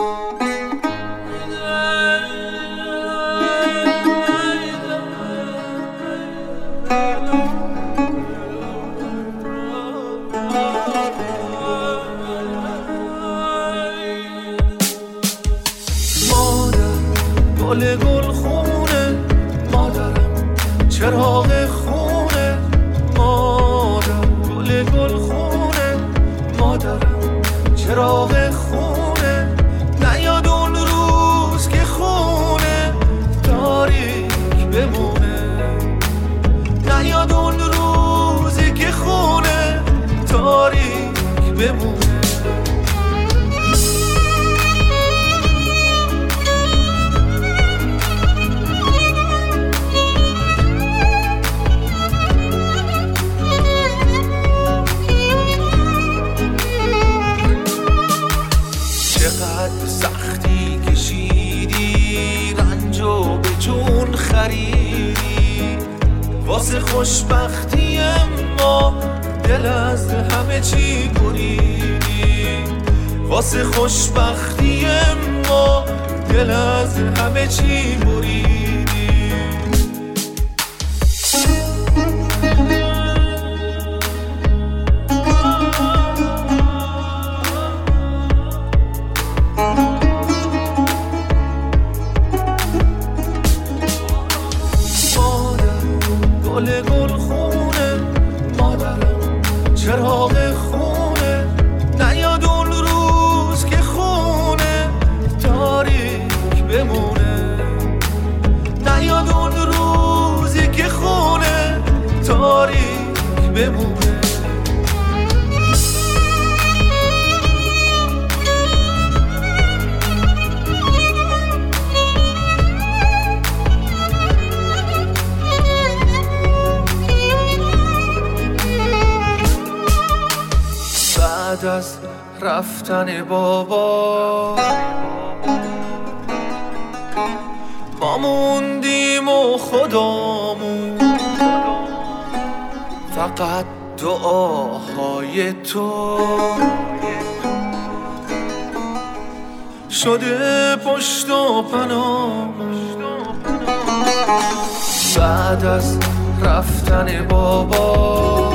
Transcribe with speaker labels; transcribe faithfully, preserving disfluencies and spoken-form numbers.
Speaker 1: گل گل خونه مادرم، چراغ خونه مادرم، گل گل خونه مادرم، چراغ خونه. نیاد اون روز که خونه تاریک بمونه، نیاد اون روزی که خونه تاریک بمونه. چقدر سختی کشیدی، رنجو به جون خریدی واسه خوشبختی، اما دل از همه چی بریدی. واسه خوشبختی اما دل از همه چی بریدی. گل گل خونه مادرم، چراغ خونه. نیاد اون روز که خونه تاریک بمونه، نیاد اون روزی که خونه تاریک بمونه. بعد از رفتن بابا ما موندیم و خدامون، فقط دعاهای تو شده پشت و پناهمون. بعد از رفتن بابا